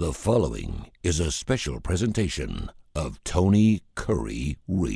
The following is a special presentation of Tony Curry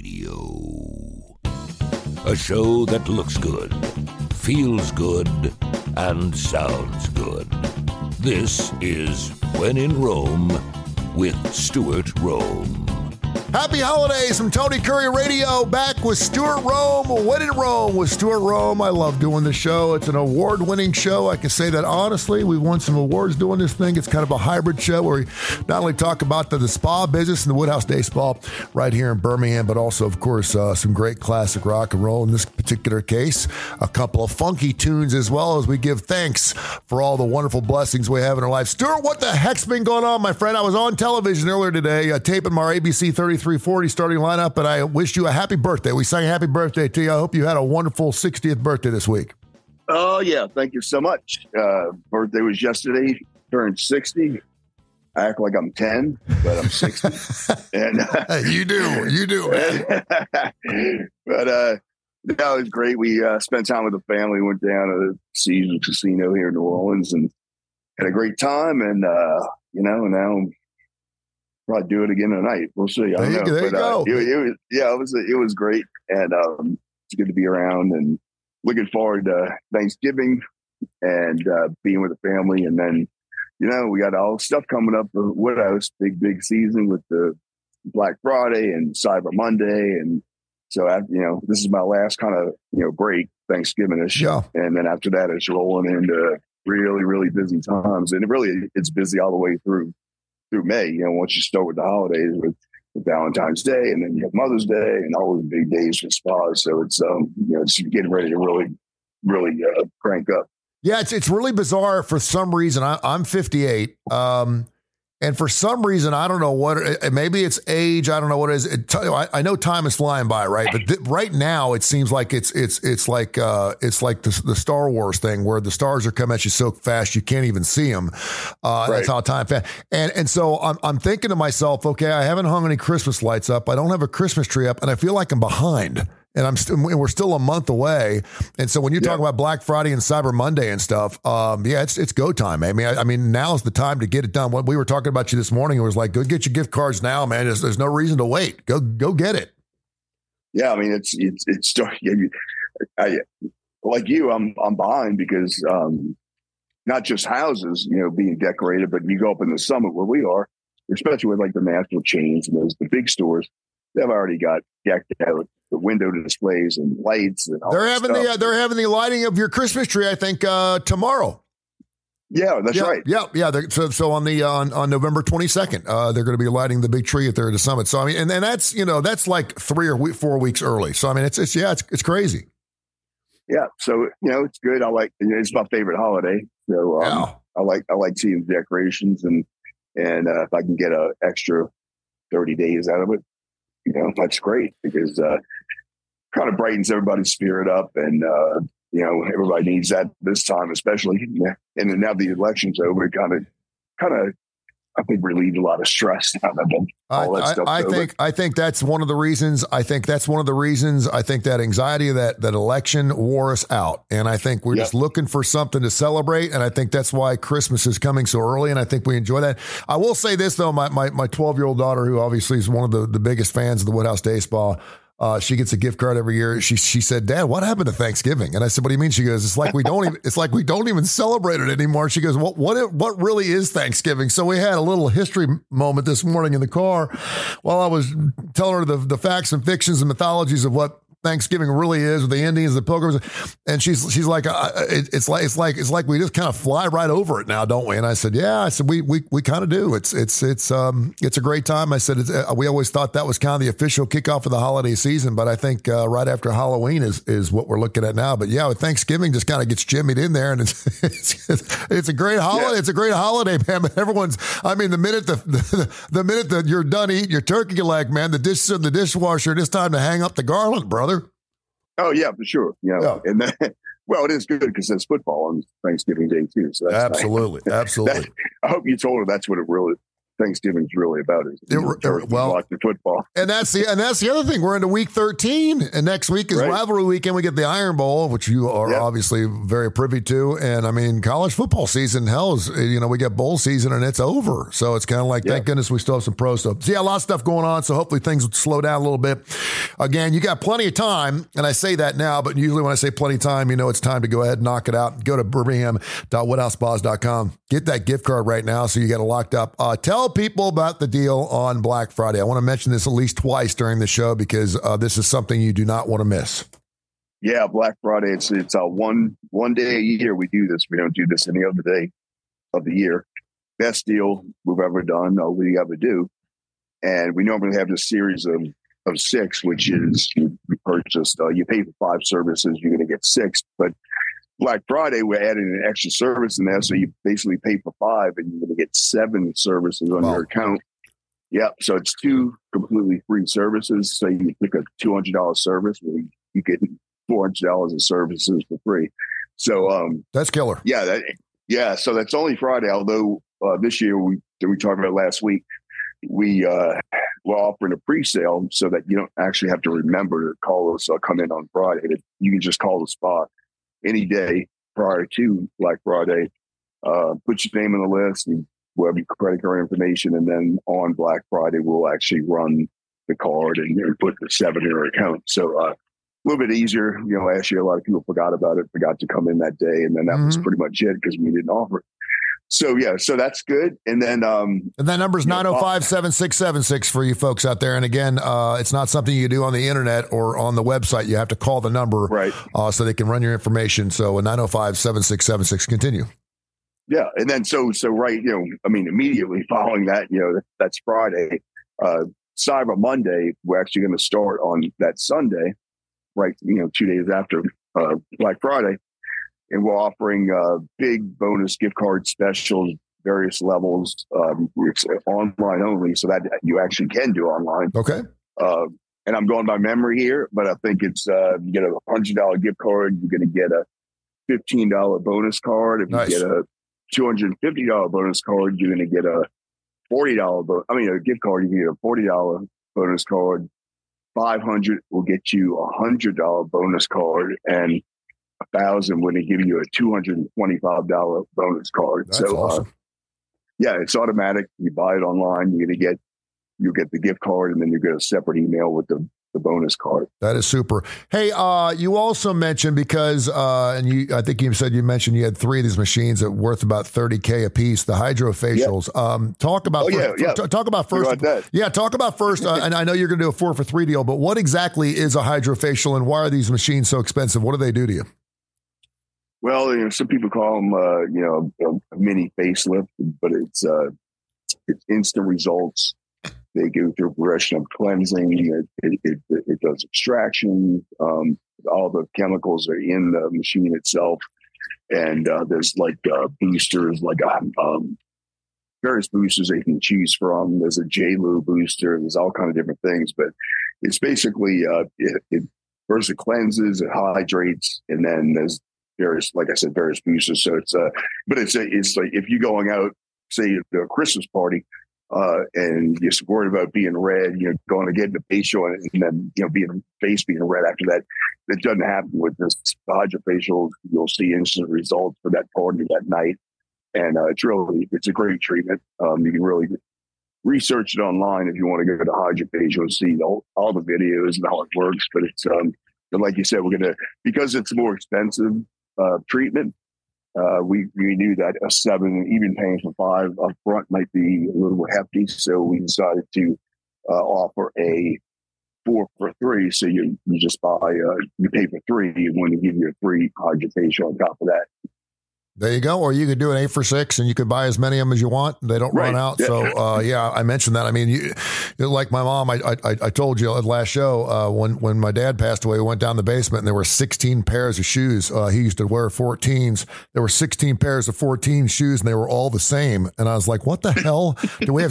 Radio. A show that looks good, feels good, and sounds good. This is When in Rome with Stuart Rome. Happy holidays from Tony Curry Radio, back with Stuart Rome. When in Rome with Stuart Rome. I love doing the show. It's an award-winning show. I can say that honestly. We've won some awards doing this thing. It's kind of a hybrid show where we not only talk about the spa business and the Woodhouse Day Spa right here in Birmingham, but also, of course, some great classic rock and roll. In this particular case, a couple of funky tunes, as well as we give thanks for all the wonderful blessings we have in our life. Stuart, what the heck's been going on, my friend? I was on television earlier today, taping my ABC 3340 starting lineup, and I wish you a happy birthday. We sang happy birthday to you. I hope you had a wonderful 60th birthday this week. Oh, yeah. Thank you so much. Birthday was yesterday. Turned 60. I act like I'm 10, but I'm 60. And You do, man. But no, it was great. We spent time with the family, went down to the Caesars Casino here in New Orleans and had a great time. And, now probably do it again tonight. We'll see. I don't know. There you go. It was great. And it's good to be around and looking forward to Thanksgiving and being with the family. And then, we got all stuff coming up for Woodhouse, big season with the Black Friday and Cyber Monday. And so, this is my last kind of, break, Thanksgiving-ish. Yeah. And then after that, it's rolling into really, really busy times. And it's busy all the way through May, once you start with the holidays with Valentine's Day, and then you have Mother's Day and all those big days for spas. So it's, it's getting ready to really crank up. Yeah, it's really bizarre for some reason. I'm 58. And for some reason, I don't know what, maybe it's age. I don't know what it is. I know time is flying by, right? But right now, it seems like it's like the Star Wars thing where the stars are coming at you so fast you can't even see them. Right. That's how time fast. And so I'm thinking to myself, okay, I haven't hung any Christmas lights up. I don't have a Christmas tree up, and I feel like I'm behind. And we're still a month away. And so when you talk about Black Friday and Cyber Monday and stuff, it's go time. I mean, now's the time to get it done. When we were talking about you this morning, it was like, go get your gift cards now, man. There's no reason to wait. Go get it. Yeah. I mean, it's like you, I'm behind because not just houses, being decorated, but you go up in the Summit where we are, especially with like the national chains and the big stores, they've already got decked out the window displays and lights and all they're having the lighting of your Christmas tree, I think, tomorrow. Yeah, that's right. Yeah. So on November 22nd, they're going to be lighting the big tree at the Summit. So I mean, and that's that's like 3 or 4 weeks early. So I mean, it's crazy. Yeah. So it's good. I like it's my favorite holiday. So I like seeing the decorations and if I can get an extra 30 days out of it, that's great because kind of brightens everybody's spirit up, and everybody needs that this time, especially. And then now the election's over, it kind of I think relieved a lot of stress out of them. I think that's one of the reasons. I think that anxiety of that election wore us out, and I think we're just looking for something to celebrate. And I think that's why Christmas is coming so early, and I think we enjoy that. I will say this though, my 12-year-old daughter, who obviously is one of the biggest fans of the Woodhouse Day Spa. She gets a gift card every year. She said, "Dad, what happened to Thanksgiving?" And I said, "What do you mean?" She goes, "It's like we don't even celebrate it anymore." She goes, "What really is Thanksgiving?" So we had a little history moment this morning in the car while I was telling her the facts and fictions and mythologies of what Thanksgiving really is with the Indians, the Pilgrims, and she's like, it's like we just kind of fly right over it now, don't we? And I said, yeah, we kind of do. It's a great time. I said we always thought that was kind of the official kickoff of the holiday season, but I think right after Halloween is what we're looking at now. But yeah, with Thanksgiving just kind of gets jimmied in there, and it's a great holiday. Yeah. It's a great holiday, man. But the minute that you're done eating your turkey leg, man, the dishes in the dishwasher, it's time to hang up the garland, brother. Oh yeah, for sure. Yeah. And then, well, it is good because there's football on Thanksgiving Day too. So that's absolutely. I hope you told her that's what it really Thanksgiving's really about. Watching football. And that's the other thing. We're into week 13, and next week is rivalry weekend. We get the Iron Bowl, which you are obviously very privy to. And I mean, college football season, hell is, we get bowl season and it's over. So it's kind of like, thank goodness we still have some pro stuff. So yeah, a lot of stuff going on. So hopefully things will slow down a little bit. Again, you got plenty of time. And I say that now, but usually when I say plenty of time, it's time to go ahead and knock it out. Go to birmingham.woodhousespas.com. Get that gift card right now so you get it locked up. Tell people about the deal on Black Friday. I want to mention this at least twice during the show because this is something you do not want to miss. Yeah, Black Friday. It's one day a year we do this. We don't do this any other day of the year. Best deal we've ever done, or we ever do. And we normally have this series of 6, which is you purchase, you pay for 5 services, you're going to get 6. But Black Friday, we're adding an extra service in there. So you basically pay for 5 and you're going to get 7 services on your account. Yep. So it's 2 completely free services. So you pick a $200 service where you get $400 of services for free. So that's killer. Yeah. So that's only Friday. Although this year we talked about last week, we're offering a pre-sale so that you don't actually have to remember to call us or come in on Friday. That you can just call the spot any day prior to Black Friday. Put your name on the list. We'll have your credit card information, and then on Black Friday, we'll actually run the card and put the 7 in your account. So a little bit easier. Last year, a lot of people forgot about it, forgot to come in that day, and then that was pretty much it because we didn't offer it. So, so that's good. And then and that number is 905-7676 for you folks out there. And again, it's not something you do on the internet or on the website. You have to call the number so they can run your information. So 905-7676. Continue. Yeah. And then so immediately following that, that's Friday. Cyber Monday, we're actually going to start on that Sunday, 2 days after Black Friday. And we're offering big bonus gift card specials, various levels, online only, so that you actually can do online. Okay. And I'm going by memory here, but I think it's you get a $100 gift card, you're going to get a $15 bonus card. If you get a $250 bonus card, you're going to get a a gift card. You can get a $40 bonus card. $500 will get you a $100 bonus card, and 1,000 when they give you a $225 bonus card. That's awesome. It's automatic. You buy it online, you'll get the gift card, and then you get a separate email with the bonus card. That is super. Hey, you also mentioned because, I think you said you mentioned you had 3 of these machines that worth about $30K a piece, the hydrofacials. Talk about talk about first. Talk about first. And I know you're going to do a 4 for 3 deal, but what exactly is a hydrofacial, and why are these machines so expensive? What do they do to you? Well, some people call them, a mini facelift, but it's instant results. They go through a progression of cleansing. It does extraction. All the chemicals are in the machine itself. And there's boosters, various boosters they can choose from. There's a JLU booster. There's all kind of different things. But it's basically, it first it cleanses, it hydrates, and then there's various boosters. So it's like if you're going out, say, to a Christmas party, and you're worried about being red, going to get the facial and then, being red after that. That doesn't happen with this hydrofacial. You'll see instant results for that party that night. And it's a great treatment. You can really research it online if you want to go to hydrofacial and see all the videos and how it works. But it's, like you said, because it's a more expensive treatment, we knew that a 7, even paying for 5 up front, might be a little hefty. So we decided to offer a 4 for 3. So you just buy, you pay for 3, and when you give you a free hydrofacial on top of that. There you go. Or you could do an 8 for 6 and you could buy as many of them as you want. They don't run out. Yeah. So, I mentioned that. I mean, like my mom, I told you at last show, when my dad passed away, we went down the basement and there were 16 pairs of shoes. He used to wear 14s. There were 16 pairs of 14 shoes and they were all the same. And I was like, what the hell? Do we have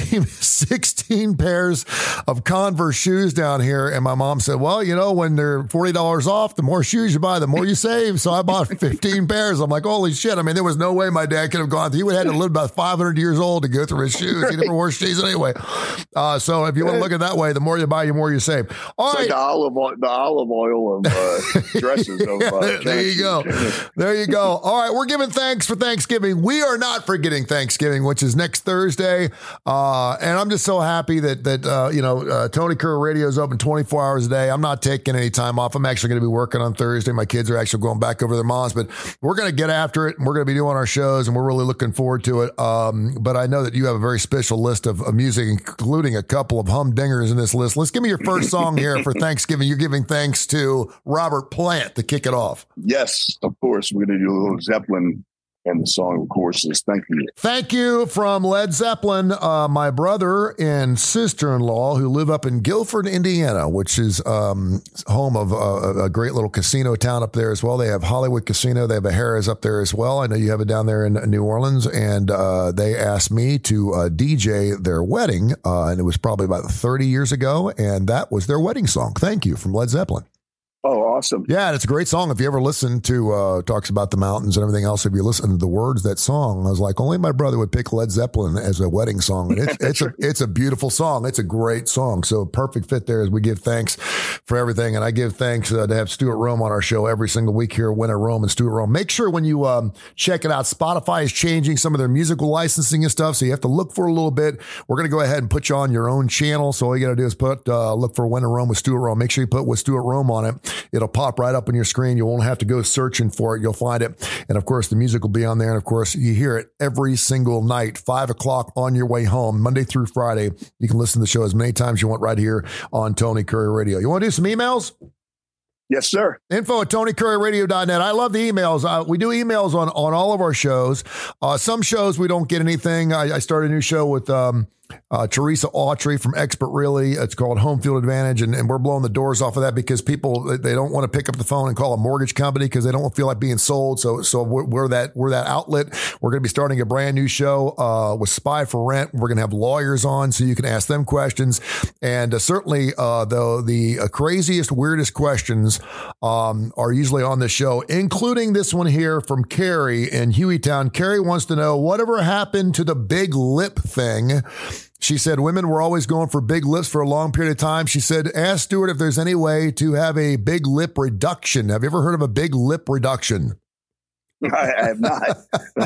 16 pairs of Converse shoes down here? And my mom said, well, when they're $40 off, the more shoes you buy, the more you save. So I bought 15 pairs. I'm like, holy shit. I mean, there was no way my dad could have gone. He would have had to live about 500 years old to go through his shoes. He never wore shoes anyway. So if you want to look at it that way, the more you buy, the more you save. All right. Like the olive oil of dresses. There you go. There you go. All right. We're giving thanks for Thanksgiving. We are not forgetting Thanksgiving, which is next Thursday. And I'm just so happy that Tony Curry Radio is open 24 hours a day. I'm not taking any time off. I'm actually going to be working on Thursday. My kids are actually going back over their moms, but we're going to get after it and we're going to be doing our shows and we're really looking forward to it. But I know that you have a very special list of music, including a couple of humdingers in this list. Let's give me your first song here for Thanksgiving. You're giving thanks to Robert Plant to kick it off. Yes, of course. We're going to do a little Zeppelin. And the song, of course, is Thank You. Thank You from Led Zeppelin. My brother and sister-in-law who live up in Guilford, Indiana, which is home of a great little casino town up there as well. They have Hollywood Casino. They have a Harrah's up there as well. I know you have it down there in New Orleans. And they asked me to DJ their wedding. And it was probably about 30 years ago. And that was their wedding song. Thank You from Led Zeppelin. Oh, awesome. Yeah, and it's a great song. If you ever listen to talks about the mountains and everything else, if you listen to the words of that song, I was like, only my brother would pick Led Zeppelin as a wedding song. And it's a beautiful song. It's a great song. So perfect fit there as we give thanks for everything. And I give thanks to have Stuart Rome on our show every single week here, Winter Rome and Stuart Rome. Make sure when you check it out, Spotify is changing some of their musical licensing and stuff. So you have to look for a little bit. We're going to go ahead and put you on your own channel. So all you got to do is look for Winter Rome with Stuart Rome. Make sure you put with Stuart Rome on it. It'll pop right up on your screen. You won't have to go searching for it. You'll find it. And of course, the music will be on there. And of course, you hear it every single night, 5 o'clock on your way home, Monday through Friday. You can listen to the show as many times you want right here on Tony Curry Radio. You want to do some emails? Yes, sir. info@TonyCurryRadio.net. I love the emails. We do emails on all of our shows. Some shows we don't get anything. I started a new show with Teresa Autry from Expert Really. It's called Home Field Advantage, and we're blowing the doors off of that because people, they don't want to pick up the phone and call a mortgage company because they don't feel like being sold. So we're that outlet. We're going to be starting a brand new show with Spy for Rent. We're going to have lawyers on so you can ask them questions. And certainly, though, the craziest, weirdest questions are usually on this show, including this one here from Carrie in Hueytown. Carrie wants to know, whatever happened to the big lip thing? She said women were always going for big lips for a long period of time. She said, ask Stuart if there's any way to have a big lip reduction. Have you ever heard of a big lip reduction? I have not.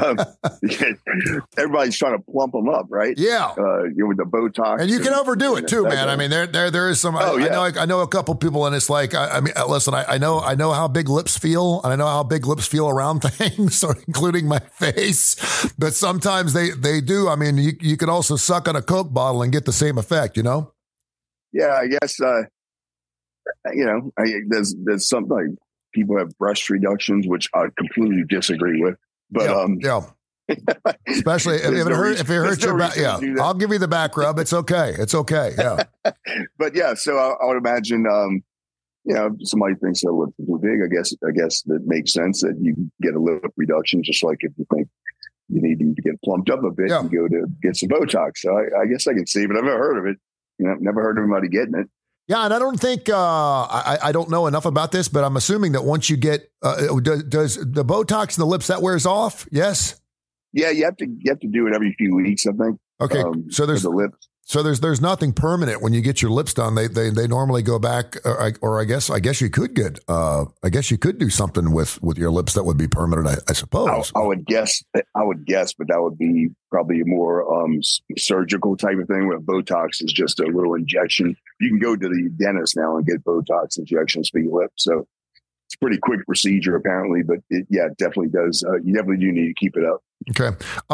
Everybody's trying to plump them up, right? Yeah. With the Botox. And you can overdo it too, man. I mean, there is some, I know a couple people, and it's like, listen, I know how big lips feel, and I know how big lips feel around things, including my face, but sometimes they do. I mean, you could also suck on a Coke bottle and get the same effect, you know? Yeah, I guess, there's something like, people have breast reductions, which I completely disagree with. But especially if it hurts your back. Yeah, I'll give you the back rub. It's okay. It's okay. Yeah. But yeah, so I would imagine, if somebody thinks their lips are too big, I guess that makes sense that you get a lip reduction, just like if you think you need to get plumped up a bit, you go to get some Botox. So I guess I can see, but I've never heard of it. Never heard of anybody getting it. Yeah, and I don't think I don't know enough about this, but I'm assuming that once you get does the Botox in the lips that wears off? Yes. Yeah, you have to do it every few weeks, I think. Okay, so there's the lips. So there's nothing permanent when you get your lips done. They normally go back, or I guess you could get you could do something with your lips that would be permanent. I suppose. I would guess, but that would be probably a more surgical type of thing. Where Botox is just a little injection. You can go to the dentist now and get Botox injections for your lips. So it's a pretty quick procedure apparently, but it definitely does. You definitely do need to keep it up. Okay.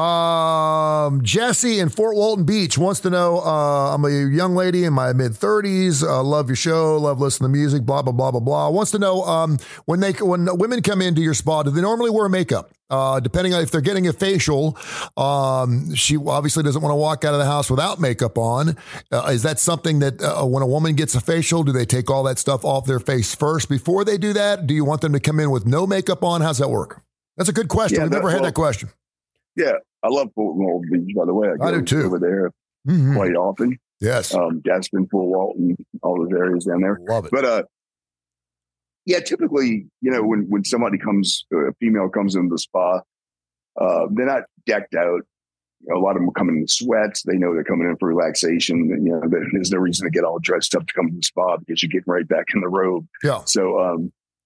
Jesse in Fort Walton Beach wants to know, I'm a young lady in my mid-30s, love your show, love listening to music, blah, blah, blah, blah, blah. Wants to know, when women come into your spa, do they normally wear makeup? Depending on if they're getting a facial, she obviously doesn't want to walk out of the house without makeup on. Is that something that when a woman gets a facial, do they take all that stuff off their face first before they do that? Do you want them to come in with no makeup on? How's that work? That's a good question. We've never had that question. Yeah, I love Fort Walton Beach, by the way. I do too. Over there quite often. Yes. Gadsden, Fort Walton, all those areas down there. Love it. But typically, when somebody a female comes into the spa, They're not decked out. A lot of them are coming in sweats. They know they're coming in for relaxation. There's no reason to get all dressed up to come to the spa because you're getting right back in the robe. Yeah. So,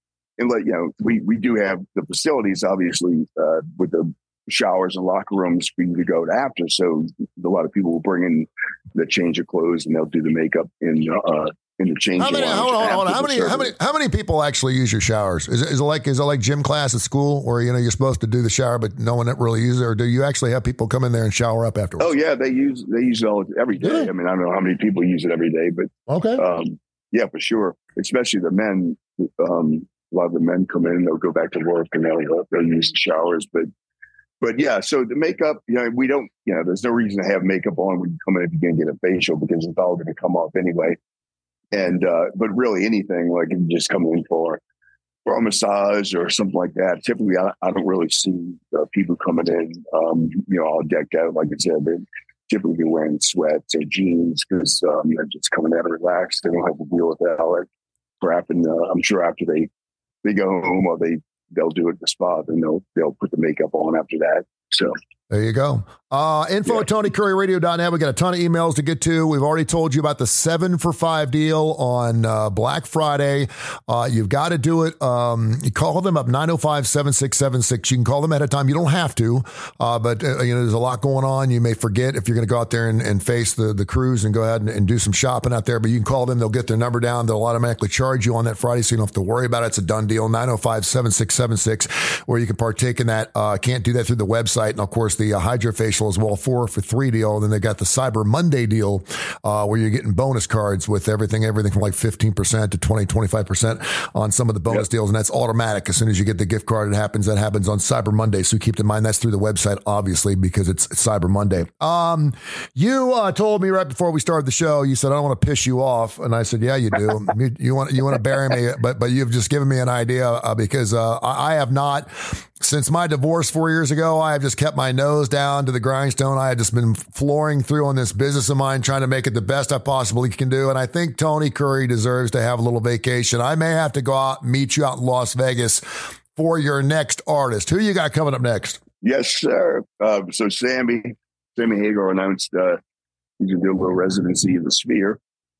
we do have the facilities, obviously, with the showers and locker rooms for you to go to after. So a lot of people will bring in the change of clothes and they'll do the makeup in the change. Hold on. How many people actually use your showers? Is it like gym class at school where you're supposed to do the shower, but no one really uses it, or do you actually have people come in there and shower up afterwards? Oh yeah, they use it every day. Really? I mean, I don't know how many people use it every day, but okay. Yeah, for sure. Especially the men. A lot of the men come in, they'll go back to work and they'll use the showers, but yeah, so the makeup, we don't, there's no reason to have makeup on when you come in if you're going to get a facial because it's all going to come off anyway. And, but really anything, like if you just come in for a massage or something like that, typically I don't really see people coming in, all decked out. Like I said, they're typically wearing sweats or jeans because they're just coming out and relaxed. They don't have to deal with that all that crap. And I'm sure after they go home or they'll do it at the spa, and they'll put the makeup on after that. So there you go. Info at TonyCurryRadio.net. We got a ton of emails to get to. We've already told you about the 7 for $5 deal on Black Friday. You've got to do it. You call them up 905-7676. You can call them ahead of time. You don't have to, but there's a lot going on. You may forget if you're going to go out there and face the cruise and go ahead and do some shopping out there. But you can call them. They'll get their number down. They'll automatically charge you on that Friday, so you don't have to worry about it. It's a done deal. 905-7676, where you can partake in that. Can't do that through the website. And of course, the HydroFacial as well, 4 for $3 deal. And then they got the Cyber Monday deal, where you're getting bonus cards with everything from like 15% to 25% on some of the bonus deals. And that's automatic. As soon as you get the gift card, that happens on Cyber Monday. So keep in mind that's through the website, obviously, because it's Cyber Monday. You told me right before we started the show, you said, I don't want to piss you off. And I said, yeah, you do. you want to bury me, but you've just given me an idea because I have not. Since my divorce 4 years ago, I have just kept my nose down to the grindstone. I have just been flooring through on this business of mine, trying to make it the best I possibly can do. And I think Tony Curry deserves to have a little vacation. I may have to go out and meet you out in Las Vegas for your next artist. Who you got coming up next? Yes, sir. So Sammy Hagar announced he's going to do a little residency in the Sphere.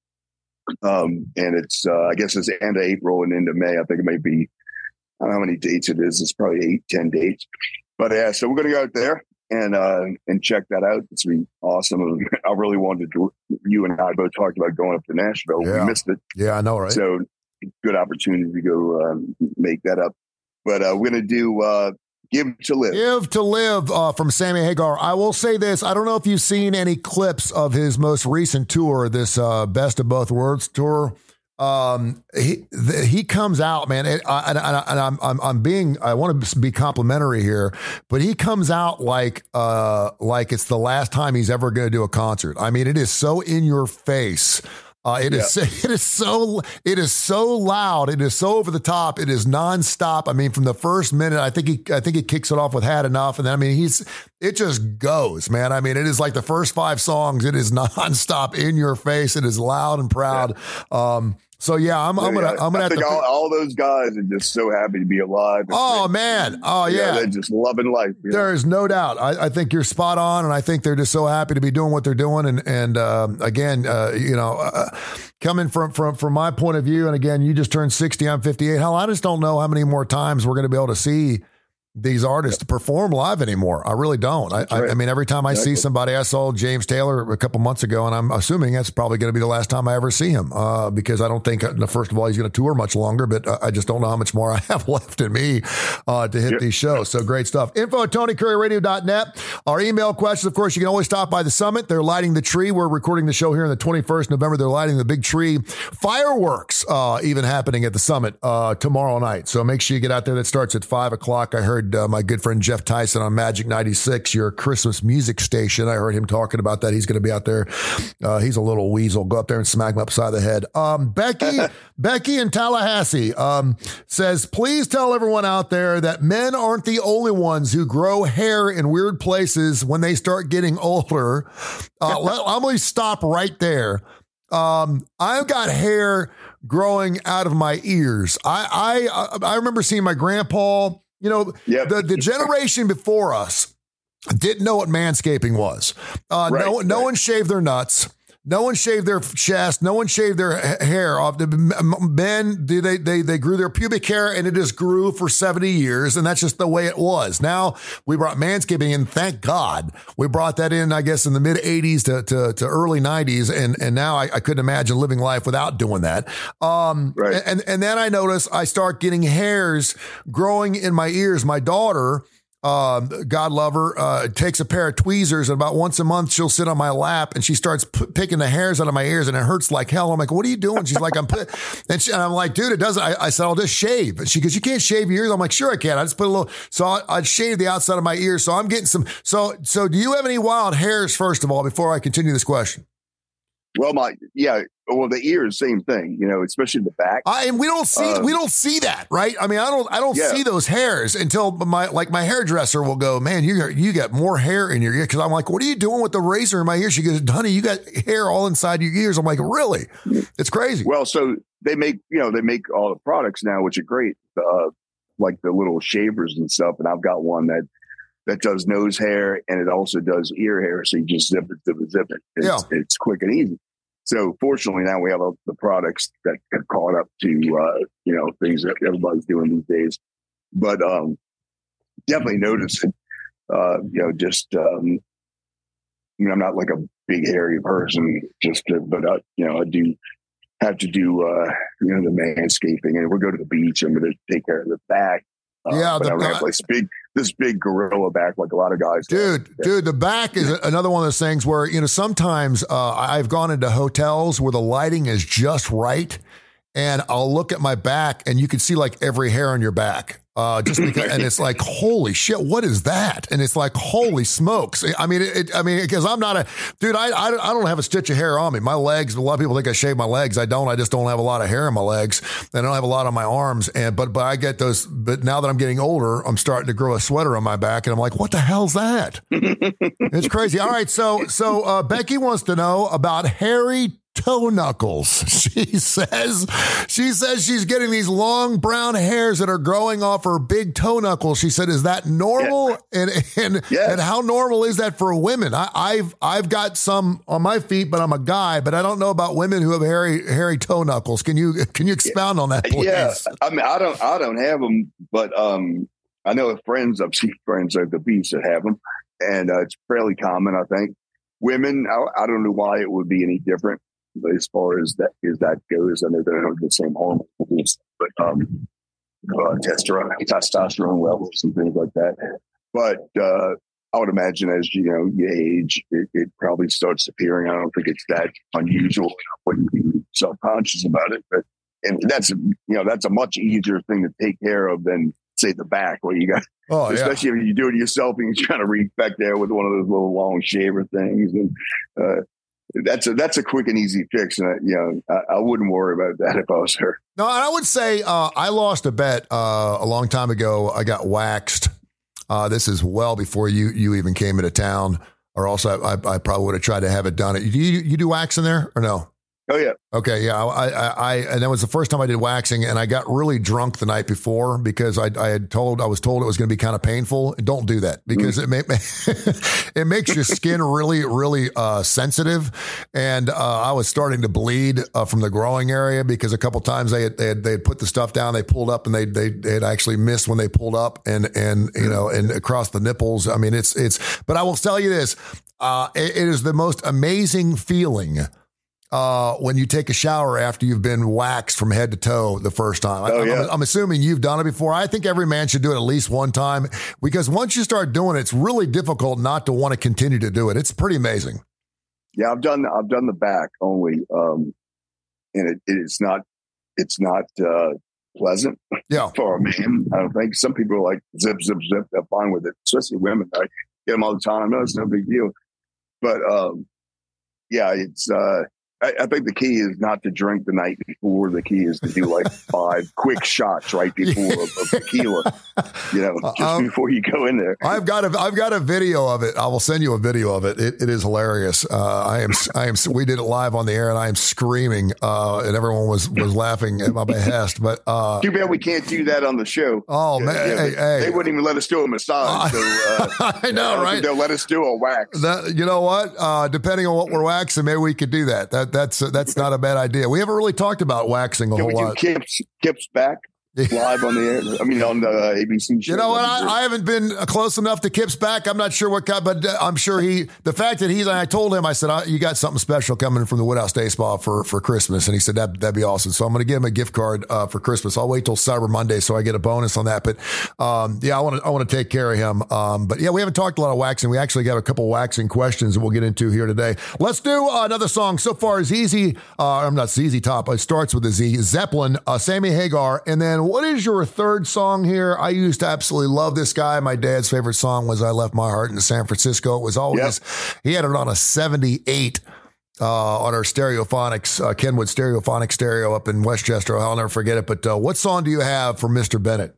And it's, I guess it's end of April and into May. I think it may be, I don't know how many dates it is. It's probably 8-10 dates. But yeah, so we're going to go out there and check that out. It's going to be awesome. I really wanted to, you and I both talked about going up to Nashville. Yeah. We missed it. Yeah, I know, right? So good opportunity to go make that up. But we're going to do Give to Live. Give to Live from Sammy Hagar. I will say this. I don't know if you've seen any clips of his most recent tour, this Best of Both Worlds tour. He comes out, man, I want to be complimentary here, but he comes out like it's the last time he's ever going to do a concert. I mean, it is so in your face. It is so loud. It is so over the top. It is nonstop. I mean, from the first minute, I think he kicks it off with Had Enough. And then, I mean, it just goes, man. I mean, it is like the first 5 songs. It is nonstop in your face. It is loud and proud. Yeah. So yeah, I'm gonna have to. All those guys are just so happy to be alive. Oh man, oh yeah, they're just loving life. There is no doubt. I think you're spot on, and I think they're just so happy to be doing what they're doing. And again, coming from my point of view, and again, you just turned 60. I'm 58. Hell, I just don't know how many more times we're going to be able to see these artists perform live anymore. I really don't. I mean, every time I see somebody, I saw James Taylor a couple months ago, and I'm assuming that's probably going to be the last time I ever see him because I don't think, first of all, he's going to tour much longer, but I just don't know how much more I have left in me to hit these shows. So great stuff. Info at TonyCurryRadio.net. Our email questions, of course, you can always stop by the summit. They're lighting the tree. We're recording the show here on the 21st November. They're lighting the big tree. Fireworks even happening at the summit tomorrow night. So make sure you get out there. That starts at 5 o'clock. I heard my good friend Jeff Tyson on Magic 96, your Christmas music station. I heard him talking about that. He's going to be out there. He's a little weasel. Go up there and smack him upside the head. Becky in Tallahassee says, please tell everyone out there that men aren't the only ones who grow hair in weird places when they start getting older. I'm going to stop right there. I've got hair growing out of my ears. I remember seeing my grandpa You know, the generation before us didn't know what manscaping was. No one shaved their nuts. No one shaved their chest. No one shaved their hair off. The men, they grew their pubic hair, and it just grew for 70 years, and that's just the way it was. Now we brought manscaping in. Thank God we brought that in, I guess, in the mid-'80s to early 90s, and now I couldn't imagine living life without doing that. And then I noticed I start getting hairs growing in my ears. My daughter, God love her, takes a pair of tweezers, and about once a month she'll sit on my lap and she starts picking the hairs out of my ears, and it hurts like hell. I'm like, what are you doing? She's like, and I'm like, dude, it doesn't. I said, I'll just shave. And she goes, you can't shave your ears. I'm like, sure I can. I just put a little, so I'd shave the outside of my ears. So I'm getting some, so do you have any wild hairs, first of all, before I continue this question? Well, the ears, same thing, you know, especially the back. And we don't see that, right? I mean, I don't see those hairs until my hairdresser will go, man, you got more hair in your ear. Cause I'm like, what are you doing with the razor in my ear? She goes, honey, you got hair all inside your ears. I'm like, really? It's crazy. Well, so they make all the products now, which are great. Like the little shavers and stuff. And I've got one that does nose hair, and it also does ear hair. So you just zip it. It's quick and easy. So fortunately now we have the products that have caught up to, things that everybody's doing these days, but, definitely notice it, I'm not like a big hairy person, but I do have to do, the manscaping, and we'll go to the beach. I'm going to take care of the back. But I don't have like this big gorilla back like a lot of guys. Dude, the back is another one of those things where, sometimes I've gone into hotels where the lighting is just right, and I'll look at my back and you can see like every hair on your back. Just because, and it's like, holy shit, what is that? And it's like, holy smokes. I mean, because I'm not I don't have a stitch of hair on me. My legs, a lot of people think I shave my legs. I don't. I just don't have a lot of hair on my legs. I don't have a lot on my arms. But I get those. But now that I'm getting older, I'm starting to grow a sweater on my back, and I'm like, what the hell's that? It's crazy. All right, so Becky wants to know about hairy toe knuckles. She says she's getting these long brown hairs that are growing off her big toe knuckles. She said, is that normal? Yeah. And how normal is that for women? I've got some on my feet, but I'm a guy, but I don't know about women who have hairy toe knuckles. Can you expound on that, please? Yeah. I mean, I don't have them, but I know I've seen friends at the beach that have them, and it's fairly common, I think. Women, I don't know why it would be any different. As far as that goes, I know they don't have the same hormones, but testosterone levels and things like that. But I would imagine as you age, it probably starts appearing. I don't think it's that unusual. I wouldn't be self-conscious about it, and that's a much easier thing to take care of than say the back, where you got, especially if you do it yourself and you're trying to reach back there with one of those little long shaver things and. That's a quick and easy fix, and I wouldn't worry about that if I was her. No, I would say I lost a bet a long time ago. I got waxed. This is well before you even came into town, or also I probably would have tried to have it done. You do waxing there or no? Oh yeah. Okay. Yeah. I and that was the first time I did waxing, and I got really drunk the night before because I was told it was going to be kind of painful. Don't do that because it makes your skin really, really sensitive. And I was starting to bleed from the growing area because a couple times they had put the stuff down, they pulled up, and they had actually missed when they pulled up and across the nipples. I mean, but I will tell you this, it is the most amazing feeling when you take a shower after you've been waxed from head to toe the first time. I'm assuming you've done it before. I think every man should do it at least one time, because once you start doing it, it's really difficult not to want to continue to do it. It's pretty amazing. Yeah, I've done the back only, and it's not pleasant for a man. I don't think. Some people are like zip, they're fine with it, especially women. I get them all the time. No, it's no big deal. But it's I think the key is not to drink the night before. The key is to do like 5 quick shots right before of tequila, just before you go in there. I've got a video of it. I will send you a video of it. It is hilarious. We did it live on the air, and I am screaming, and everyone was laughing at my behest. But too bad we can't do that on the show. Oh man, they wouldn't even let us do a massage. I know, right? They'll let us do a wax. You know what? Depending on what we're waxing, maybe we could do that. That's not a bad idea. We haven't really talked about waxing a whole lot. Kip's back live on the air. I mean, on the ABC show. You know what? I haven't been close enough to Kip's back. I'm not sure what kind, but I'm sure the fact that I told him, I said, you got something special coming from the Woodhouse Day Spa for Christmas. And he said, that'd be awesome. So I'm going to give him a gift card for Christmas. I'll wait till Cyber Monday so I get a bonus on that. But I want to take care of him. But yeah, we haven't talked a lot of waxing. We actually got a couple of waxing questions that we'll get into here today. Let's do another song. So far, ZZ Top. It starts with a Z. Zeppelin, Sammy Hagar, and then what is your third song here? I used to absolutely love this guy. My dad's favorite song was I Left My Heart in San Francisco. It was always, He had it on a 78 on our Stereophonics, Kenwood Stereophonic stereo up in Westchester. I'll never forget it. But what song do you have for Mr. Bennett?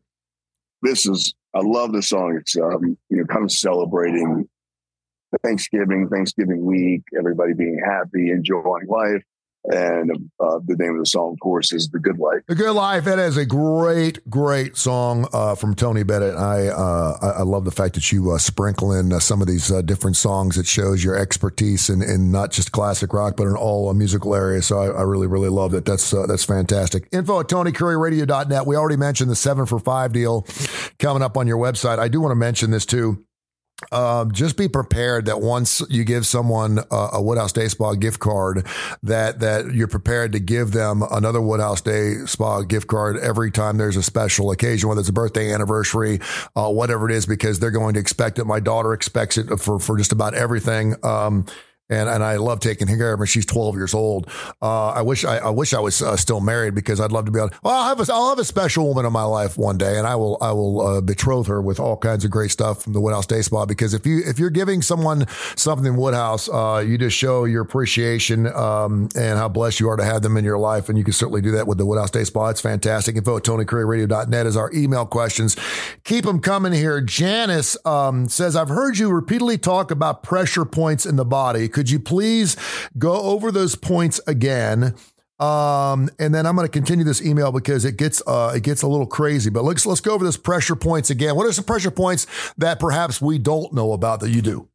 I love this song. It's, kind of celebrating Thanksgiving week, everybody being happy, enjoying life. And the name of the song, of course, is The Good Life. The Good Life. It is a great, great song from Tony Bennett. I love the fact that you sprinkle in some of these different songs. It shows your expertise in not just classic rock, but in all musical areas. So I really, really love it. That's fantastic. Info at TonyCurryRadio.net. We already mentioned the 7 for 5 deal coming up on your website. I do want to mention this too. Just be prepared that once you give someone a Woodhouse Day Spa gift card, that you're prepared to give them another Woodhouse Day Spa gift card every time there's a special occasion, whether it's a birthday, anniversary, whatever it is, because they're going to expect it. My daughter expects it for just about everything. And I love taking care of her. She's 12 years old. I wish I was still married because I'd love to be able to, I'll have a special woman in my life one day, and I will betroth her with all kinds of great stuff from the Woodhouse Day Spa. Because if you're giving someone something in Woodhouse, you just show your appreciation and how blessed you are to have them in your life. And you can certainly do that with the Woodhouse Day Spa. It's fantastic. Info at TonyCurryRadio.net is our email questions. Keep them coming here. Janice says, I've heard you repeatedly talk about pressure points in the body. Could you please go over those points again? And then I'm going to continue this email because it gets a little crazy. But let's go over those pressure points again. What are some pressure points that perhaps we don't know about that you do?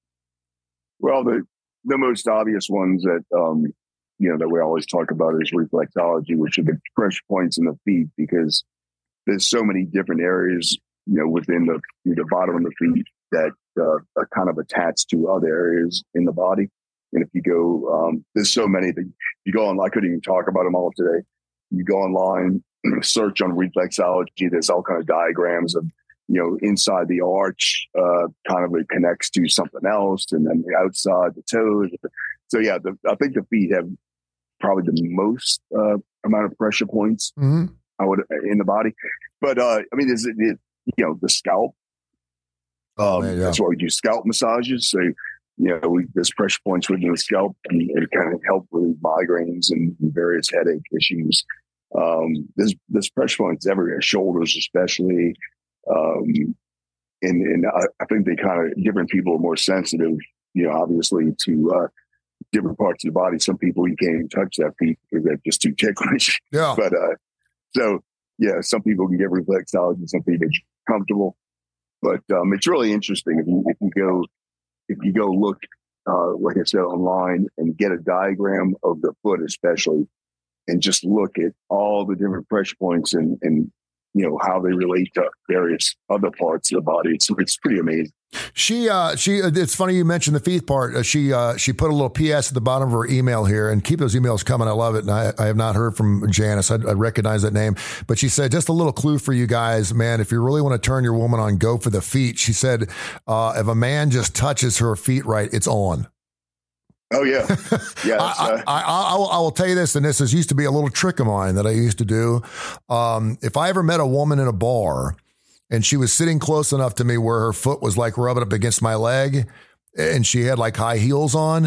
Well, the most obvious ones that that we always talk about is reflexology, which are the pressure points in the feet, because there's so many different areas within the bottom of the feet that are kind of attached to other areas in the body. And if you go, there's so many that you go on, I couldn't even talk about them all today. You go online, search on reflexology, there's all kind of diagrams of, inside the arch, kind of it connects to something else, and then the outside, the toes. So yeah, I think the feet have probably the most amount of pressure points in the body. But is it the scalp? That's why we do scalp massages. So, there's pressure points within the scalp, and it kind of help with migraines and various headache issues. There's pressure points everywhere, shoulders especially. And I think they kind of, different people are more sensitive, obviously to different parts of the body. Some people you can't even touch their feet because they're just too ticklish. Yeah. But some people can get reflexology, some people get comfortable. But it's really interesting if you go look, like I said, online and get a diagram of the foot, especially, and just look at all the different pressure points and how they relate to various other parts of the body. It's pretty amazing. It's funny you mentioned the feet part. She put a little PS at the bottom of her email here, and keep those emails coming. I love it. And I have not heard from Janice. I recognize that name, but she said, just a little clue for you guys, man. If you really want to turn your woman on, go for the feet. She said, if a man just touches her feet right, it's on. Oh yeah. Yeah. I will tell you this, and this used to be a little trick of mine that I used to do. If I ever met a woman in a bar and she was sitting close enough to me where her foot was like rubbing up against my leg and she had like high heels on,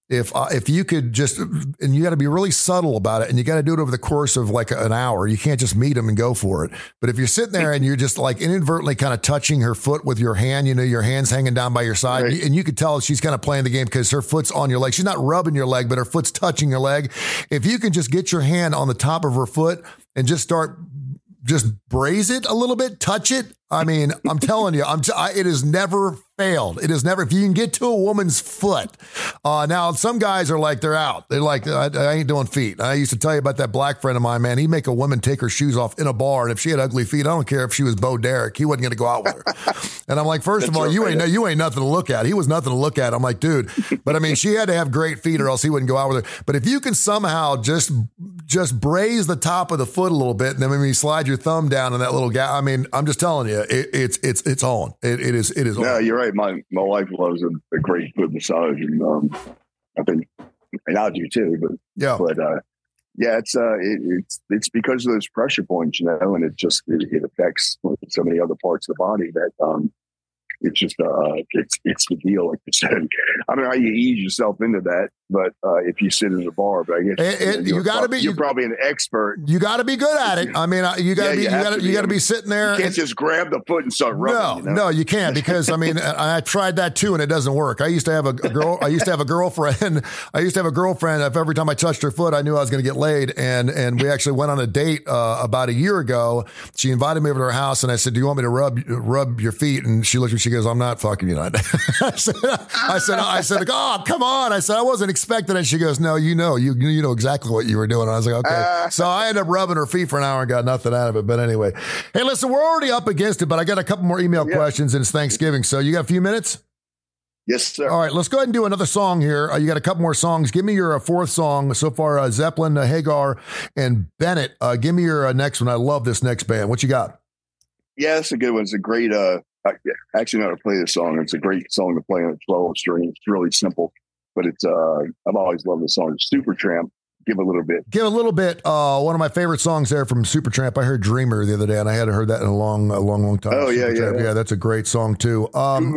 if you could just, and you got to be really subtle about it, and you got to do it over the course of like an hour. You can't just meet them and go for it. But if you're sitting there and you're just like inadvertently kind of touching her foot with your hand, your hand's hanging down by your side, right. And you could tell she's kind of playing the game because her foot's on your leg. She's not rubbing your leg, but her foot's touching your leg. If you can just get your hand on the top of her foot and just braise it a little bit, touch it. I mean, I'm telling you, it has never failed. It has never, if you can get to a woman's foot. Now, some guys are like, they're out. They're like, I ain't doing feet. I used to tell you about that black friend of mine, man. He'd make a woman take her shoes off in a bar. And if she had ugly feet, I don't care if she was Bo Derek, he wasn't going to go out with her. And I'm like, first of all, you ain't nothing to look at. He was nothing to look at. I'm like, dude, but I mean, she had to have great feet or else he wouldn't go out with her. But if you can somehow just braise the top of the foot a little bit, and then maybe slide your thumb down in that little gap. I mean, I'm just telling you, it's on. It is on. Yeah, you're right. My wife loves a great foot massage, and I think, and I do too. But yeah, it's because of those pressure points, and it affects so many other parts of the body that it's just it's the deal, like you said. I don't know how you ease yourself into that, but if you sit in a bar, but I guess you're probably an expert. You got to be good at it. I mean, you got to be sitting there. You can't just grab the foot and start rubbing. No, you can't, because I mean, I tried that too, and it doesn't work. I used to have a girlfriend. I used to have a girlfriend. If every time I touched her foot, I knew I was going to get laid, and we actually went on a date about a year ago. She invited me over to her house, and I said, "Do you want me to rub your feet?" And she looked at me. She goes, "I'm not fucking you." I said, "Oh, come on." I said, "I wasn't expecting it." She goes, "No, you know exactly what you were doing." And I was like, "Okay." So I ended up rubbing her feet for an hour and got nothing out of it. But anyway, hey, listen, we're already up against it, but I got a couple more email questions, and it's Thanksgiving. So you got a few minutes? Yes, sir. All right, let's go ahead and do another song here. You got a couple more songs. Give me your fourth song so far. Zeppelin, Hagar, and Bennett. Give me your next one. I love this next band. What you got? Yeah, that's a good one. It's a great, I actually know how to play this song. It's a great song to play on a 12 string. It's really simple, but it's, I've always loved the song. Supertramp. Give a little bit. One of my favorite songs there from Supertramp. I heard Dreamer the other day, and I hadn't heard that in a long time. Oh, yeah. That's a great song too.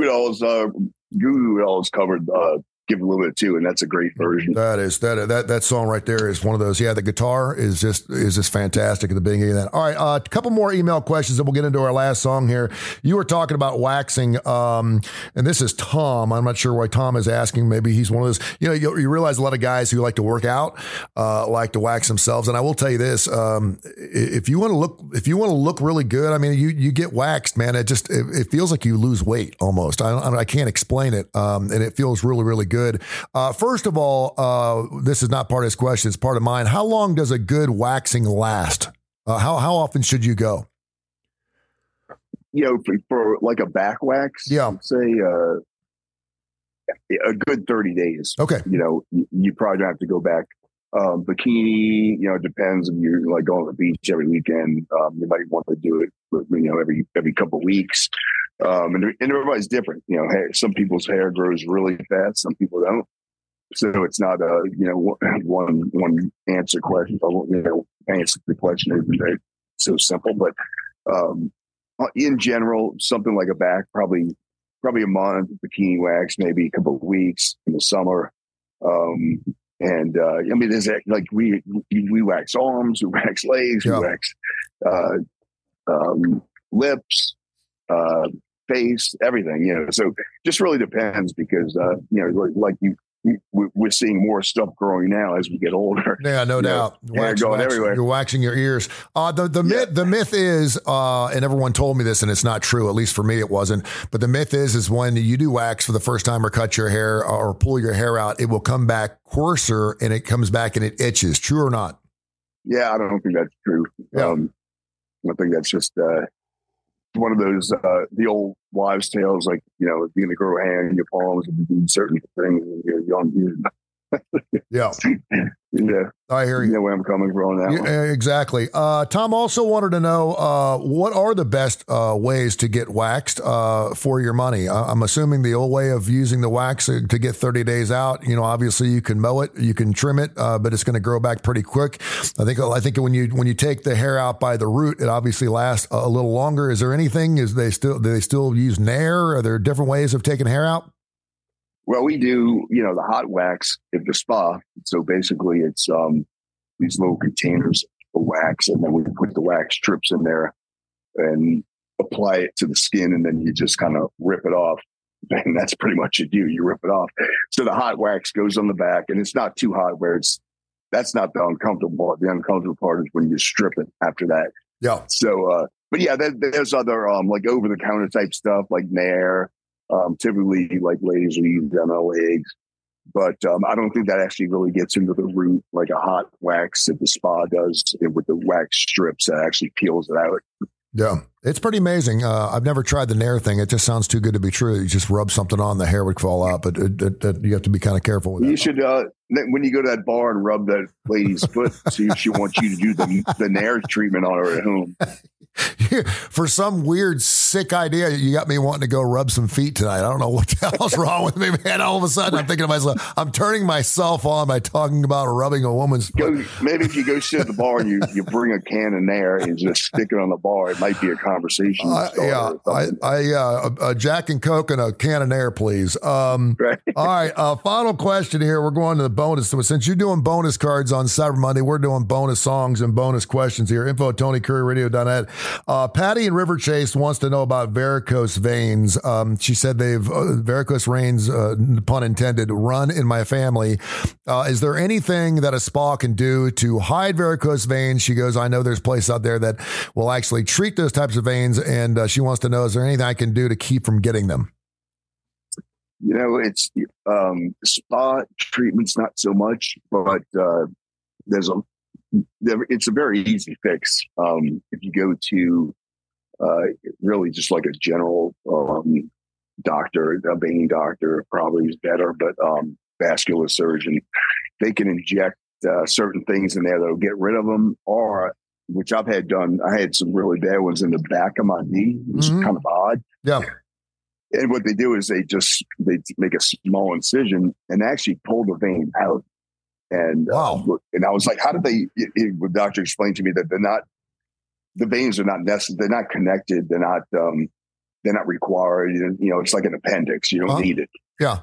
Guru Dolls covered Give a Little Bit too, and that's a great version. That song right there is one of those. Yeah, the guitar is just fantastic at the beginning of that. All right, a couple more email questions, and we'll get into our last song here. You were talking about waxing, and this is Tom. I'm not sure why Tom is asking. Maybe he's one of those. You realize a lot of guys who like to work out like to wax themselves. And I will tell you this: if you want to look really good, I mean, you get waxed, man. It feels like you lose weight almost. I can't explain it, and it feels really, really good. First of all, this is not part of his question, it's part of mine. How long does a good waxing last? How often should you go? For like a back wax, say a good 30 days. Okay. You probably don't have to go back. Bikini, it depends if you're like going to the beach every weekend. You might want to do it, every couple of weeks. And everybody's different. Some people's hair grows really fast, some people don't. So it's not a one answer question. Answer the question isn't so simple, but in general, something like a back, probably a month. Bikini wax, maybe a couple of weeks in the summer. There's like we wax arms, we wax legs, we wax lips, face, everything. So just really depends because we're seeing more stuff growing now as we get older. Yeah, no doubt. Everywhere. You're waxing your ears. The myth is, and everyone told me this, and it's not true. At least for me, it wasn't. But the myth is when you do wax for the first time or cut your hair or pull your hair out, it will come back coarser and it comes back and it itches. True or not? Yeah, I don't think that's true. Yeah. I think that's just one of those the old wives' tales, like being to grow hair in your palms and doing certain things when you're young. Yeah. I hear you. You know where I'm coming from on that one. Exactly. Tom also wanted to know what are the best ways to get waxed for your money. I'm assuming the old way of using the wax to get 30 days out. Obviously you can mow it, you can trim it, but it's going to grow back pretty quick. I think when you take the hair out by the root, it obviously lasts a little longer. Is there anything? Do they still use Nair? Are there different ways of taking hair out? Well, we do, the hot wax at the spa. So basically it's these little containers of wax, and then we put the wax strips in there and apply it to the skin, and then you just kind of rip it off. And that's pretty much it. You rip it off. So the hot wax goes on the back, and it's not too hot where that's not the uncomfortable part. The uncomfortable part is when you strip it after that. Yeah. So, but yeah, there's other like over the counter type stuff like Nair. Typically, like ladies will use them on legs, but I don't think that actually really gets into the root like a hot wax that the spa does with the wax strips that actually peels it out. Yeah, it's pretty amazing. I've never tried the Nair thing. It just sounds too good to be true. You just rub something on, the hair would fall out, but you have to be kind of careful with that. You should, when you go to that bar and rub that lady's foot, see if she wants you to do the Nair treatment on her at home. For some weird, sick idea, you got me wanting to go rub some feet tonight. I don't know what the hell's wrong with me, man. All of a sudden, I'm thinking to myself, I'm turning myself on by talking about rubbing a woman's foot. Maybe if you go sit at the bar and you bring a can of Nair and just stick it on the bar, it might be a conversation. A Jack and Coke and a can of Nair, please. Right. All right, final question here. We're going to the bonus. So since you're doing bonus cards on Cyber Monday, we're doing bonus songs and bonus questions here. Info at TonyCurryRadio.net. Patty in River Chase wants to know about varicose veins. She said they've varicose veins, pun intended, run in my family. Is there anything that a spa can do to hide varicose veins? She goes, I know there's places out there that will actually treat those types of veins, and she wants to know, is there anything I can do to keep from getting them? It's spa treatments, not so much, but it's a very easy fix. If you go to really just like a general doctor, a vein doctor probably is better, but vascular surgeon, they can inject certain things in there that'll get rid of them, or which I've had done. I had some really bad ones in the back of my knee. It's kind of odd. Yeah. And what they do is they make a small incision and actually pull the vein out. And wow. And I was like, how did the doctor explained to me that the veins are not necessary, they're not connected, they're not required. It's like an appendix. You don't need it. Yeah.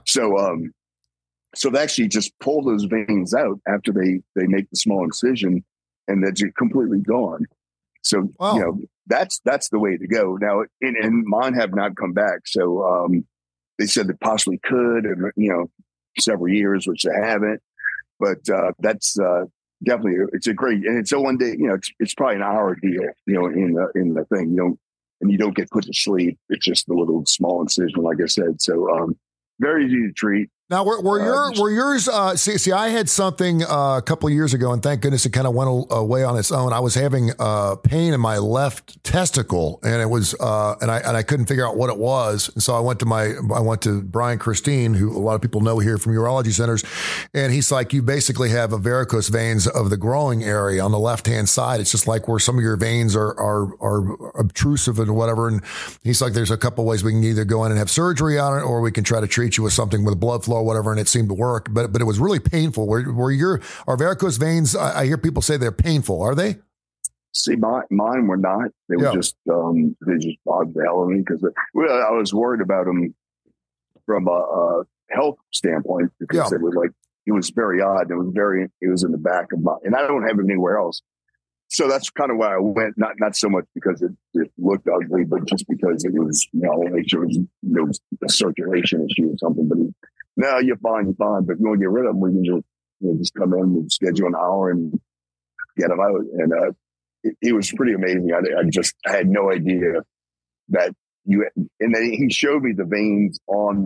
So they actually just pull those veins out after they make the small incision, and that's completely gone. So, wow. That's the way to go. Now, and mine have not come back. So they said they possibly could, and several years, which they haven't. But that's definitely, it's a great, and it's a one day. It's probably an hour deal. In the thing, you don't get put to sleep. It's just a little small incision, like I said. So very easy to treat. Now, were yours? See, I had something a couple of years ago, and thank goodness it kind of went away on its own. I was having pain in my left testicle, and it was, and I couldn't figure out what it was. And so I went to Brian Christine, who a lot of people know here from urology centers, and he's like, you basically have a varicose veins of the growing area on the left hand side. It's just like where some of your veins are obtrusive and whatever. And he's like, there's a couple of ways we can either go in and have surgery on it, or we can try to treat you with something with blood flow or whatever, and it seemed to work, but it was really painful. Are varicose veins? I hear people say they're painful. Are they? See, mine were not. They were just they just bothered the hell out of me because I was worried about them from a health standpoint because they were like, it was very odd. It was in the back of and I don't have it anywhere else. So that's kind of why I went. Not so much because it looked ugly, but just because it was, like there was a circulation issue or something. But no, you're fine. But if you want to get rid of them, we can just come in and schedule an hour and get them out. And it was pretty amazing. I had no idea that and then he showed me the veins on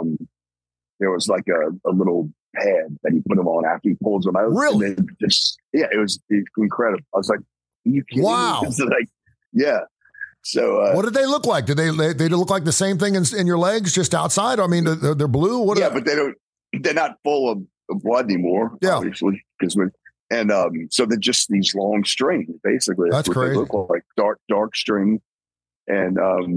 there was like a little pad that he put them on after he pulls them out. Really? And it was incredible. I was like, are you kidding wow. me? Like, yeah. So what did they look like? Did they look like the same thing in your legs, just outside? I mean, they're blue. But they're not full of blood anymore. Yeah. Obviously, so they're just these long strings, basically. That's what crazy. They look like, dark string. And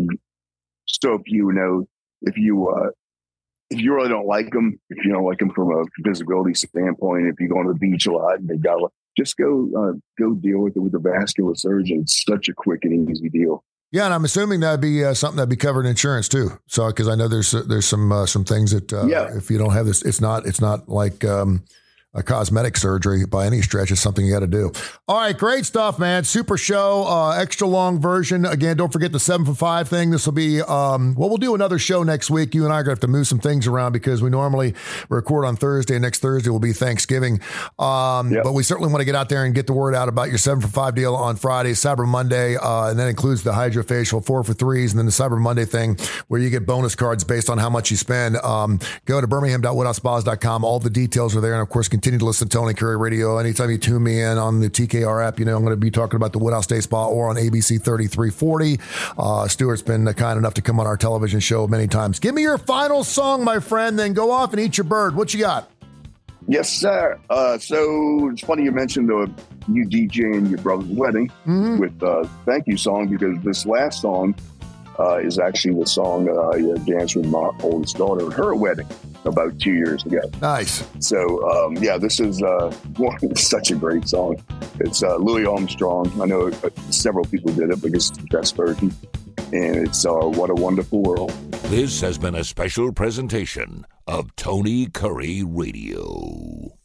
so if you really don't like them, if you don't like them from a visibility standpoint, if you go to the beach a lot and they got just go deal with it with a vascular surgeon. It's such a quick and easy deal. Yeah, and I'm assuming that'd be something that'd be covered in insurance too. So, because I know there's some things that if you don't have this, it's not like a cosmetic surgery by any stretch. It's something you got to do. All right, great stuff, man. Super show, extra long version. Again, don't forget the 7 for 5 thing. This will be, we'll do another show next week. You and I are going to have to move some things around because we normally record on Thursday. Next Thursday will be Thanksgiving. But we certainly want to get out there and get the word out about your 7 for 5 deal on Friday, Cyber Monday, and that includes the Hydrofacial 4 for 3s, and then the Cyber Monday thing where you get bonus cards based on how much you spend. Go to birmingham.woodhousespas.com. All the details are there. And of course, continue to listen to Tony Curry Radio. Anytime you tune me in on the TKR app, I'm going to be talking about the Woodhouse Day Spa or on ABC 3340. Stuart's been kind enough to come on our television show many times. Give me your final song, my friend, then go off and eat your bird. What you got? Yes, sir. So it's funny you mentioned you DJing your brother's wedding with Thank You song, because this last song is actually the song I danced with my oldest daughter at her wedding about 2 years ago. Nice. So, this is such a great song. It's Louis Armstrong. I know several people did it, but it's the best version. And it's What a Wonderful World. This has been a special presentation of Tony Curry Radio.